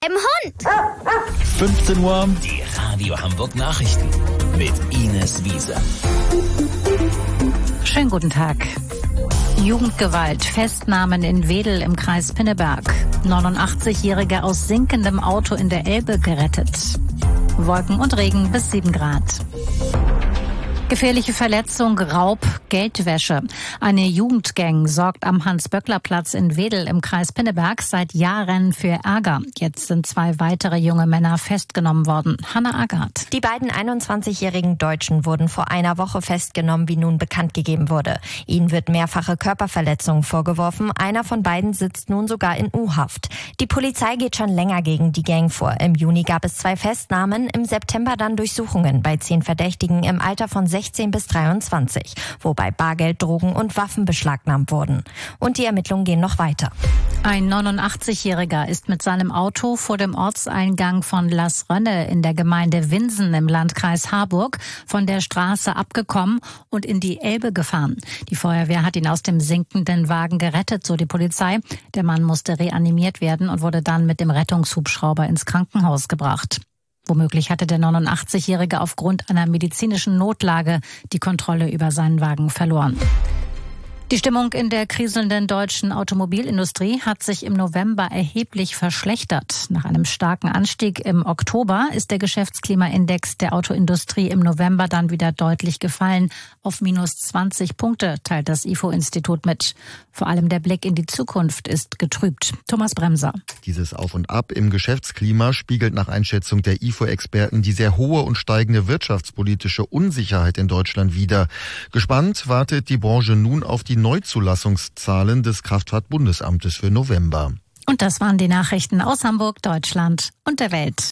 Hund. 15 Uhr, die Radio Hamburg Nachrichten mit Ines Wiese. Schönen guten Tag. Jugendgewalt, Festnahmen in Wedel im Kreis Pinneberg. 89-Jährige aus sinkendem Auto in der Elbe gerettet. Wolken und Regen bis 7 Grad. Gefährliche Verletzung, Raub, Geldwäsche. Eine Jugendgang sorgt am Hans-Böckler-Platz in Wedel im Kreis Pinneberg seit Jahren für Ärger. Jetzt sind 2 weitere junge Männer festgenommen worden. Hanna Agard. Die beiden 21-jährigen Deutschen wurden vor einer Woche festgenommen, wie nun bekannt gegeben wurde. Ihnen wird mehrfache Körperverletzung vorgeworfen. Einer von beiden sitzt nun sogar in U-Haft. Die Polizei geht schon länger gegen die Gang vor. Im Juni gab es 2 Festnahmen, im September dann Durchsuchungen bei 10 Verdächtigen im Alter von 16 bis 23, wobei Bargeld, Drogen und Waffen beschlagnahmt wurden. Und die Ermittlungen gehen noch weiter. Ein 89-Jähriger ist mit seinem Auto vor dem Ortseingang von Las Rönne in der Gemeinde Winsen im Landkreis Harburg von der Straße abgekommen und in die Elbe gefahren. Die Feuerwehr hat ihn aus dem sinkenden Wagen gerettet, so die Polizei. Der Mann musste reanimiert werden und wurde dann mit dem Rettungshubschrauber ins Krankenhaus gebracht. Womöglich hatte der 89-Jährige aufgrund einer medizinischen Notlage die Kontrolle über seinen Wagen verloren. Die Stimmung in der kriselnden deutschen Automobilindustrie hat sich im November erheblich verschlechtert. Nach einem starken Anstieg im Oktober ist der Geschäftsklimaindex der Autoindustrie im November dann wieder deutlich gefallen. Auf minus 20 Punkte, teilt das IFO-Institut mit. Vor allem der Blick in die Zukunft ist getrübt. Thomas Bremser. Dieses Auf und Ab im Geschäftsklima spiegelt nach Einschätzung der IFO-Experten die sehr hohe und steigende wirtschaftspolitische Unsicherheit in Deutschland wider. Gespannt wartet die Branche nun auf die Neuzulassungszahlen des Kraftfahrtbundesamtes für November. Und das waren die Nachrichten aus Hamburg, Deutschland und der Welt.